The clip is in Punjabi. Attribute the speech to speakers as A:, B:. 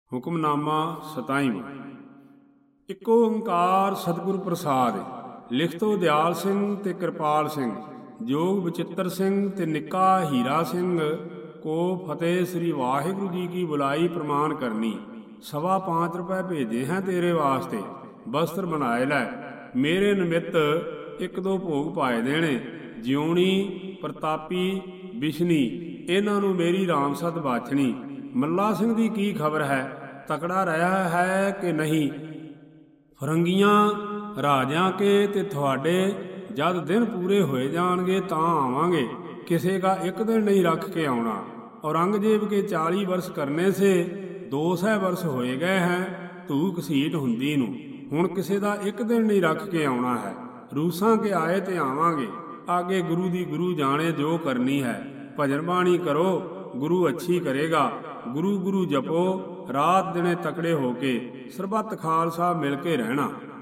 A: ਹੁਕਮਨਾਮਾ 27ਵਾਂ। ਇੱਕੋ ਓੰਕਾਰ ਸਤਿਗੁਰ ਪ੍ਰਸਾਦਿ। ਲਿਖਤੋ ਦਿਆਲ ਸਿੰਘ ਤੇ ਕਿਰਪਾਲ ਸਿੰਘ, ਜੋਗ ਬਚਿੱਤਰ ਸਿੰਘ ਤੇ ਨਿੱਕਾ ਹੀਰਾ ਸਿੰਘ ਕੋ ਫਤਿਹ। ਸ੍ਰੀ ਵਾਹਿਗੁਰੂ ਜੀ ਕੀ ਬੁਲਾਈ ਪ੍ਰਮਾਣ ਕਰਨੀ। 5.25 ਰੁਪਏ ਭੇਜੇ हैं तेरे वास्ते। ਬਸਤਰ ਬਣਾਏ ਲੈ। ਮੇਰੇ ਨਿਮਿੱਤ 1-2 ਭੋਗ ਪਾਏ ਦੇਣੇ। ਜਿਉਣੀ ਪ੍ਰਤਾਪੀ ਬਿਸ਼ਨੀ, ਇਹਨਾਂ ਨੂੰ ਮੇਰੀ ਰਾਮਸਤ ਬਾਛਣੀ। ਮੱਲਾ ਸਿੰਘ ਦੀ ਕੀ ਖਬਰ ਹੈ, ਤਕੜਾ ਰਿਹਾ ਹੈ ਕਿ ਨਹੀਂ? ਫਰੰਗੀਆਂ ਰਾਜਿਆਂ ਕੇ ਤੇ ਤੁਹਾਡੇ ਜਦ ਦਿਨ ਪੂਰੇ ਹੋਏ ਜਾਣਗੇ ਤਾਂ ਆਵਾਂਗੇ। ਕਿਸੇ ਦਾ ਇੱਕ ਦਿਨ ਨਹੀਂ ਰੱਖ ਕੇ ਆਉਣਾ। ਔਰੰਗਜ਼ੇਬ ਕੇ 40 ਵਰਸ ਕਰਨੇ ਸੇ 200 ਵਰਸ ਹੋਏ ਗਏ ਹੈ ਧੂ ਘਸੀਟ ਹੁੰਦੀ ਨੂੰ। ਹੁਣ ਕਿਸੇ ਦਾ ਇੱਕ ਦਿਨ ਨਹੀਂ ਰੱਖ ਕੇ ਆਉਣਾ ਹੈ। ਰੂਸਾਂ ਕੇ ਆਏ ਤੇ ਆਵਾਂਗੇ। ਆਗੇ ਗੁਰੂ ਦੀ ਗੁਰੂ ਜਾਣੇ ਜੋ ਕਰਨੀ ਹੈ। ਭਜਨ ਬਾਣੀ ਕਰੋ, ਗੁਰੂ ਅੱਛੀ ਕਰੇਗਾ। ਗੁਰੂ ਗੁਰੂ ਜਪੋ, ਰਾਤ ਦਿਨੇ ਤਕੜੇ ਹੋ ਕੇ। ਸਰਬੱਤ ਖਾਲਸਾ ਮਿਲ ਕੇ ਰਹਿਣਾ।